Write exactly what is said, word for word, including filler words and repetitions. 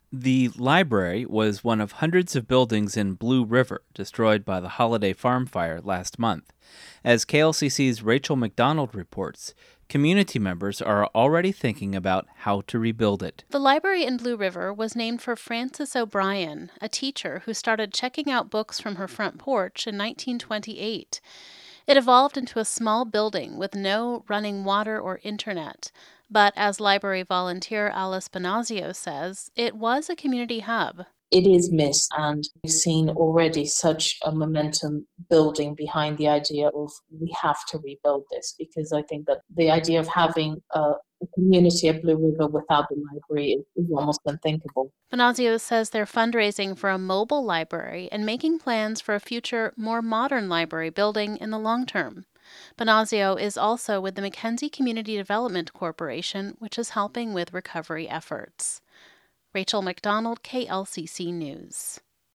The library was one of hundreds of buildings in Blue River destroyed by the Holiday Farm fire last month. As K L C C's Rachel McDonald reports, community members are already thinking about how to rebuild it. The library in Blue River was named for Frances O'Brien, a teacher who started checking out books from her front porch in nineteen twenty-eight. It evolved into a small building with no running water or internet. But as library volunteer Alice Bonazio says, it was a community hub. It is missed, and we've seen already such a momentum building behind the idea of we have to rebuild this, because I think that the idea of having a, a community at Blue River without the library is, is almost unthinkable. Bonazio says they're fundraising for a mobile library and making plans for a future, more modern library building in the long term. Bonazio is also with the Mackenzie Community Development Corporation, which is helping with recovery efforts. Rachel McDonald, K L C C News.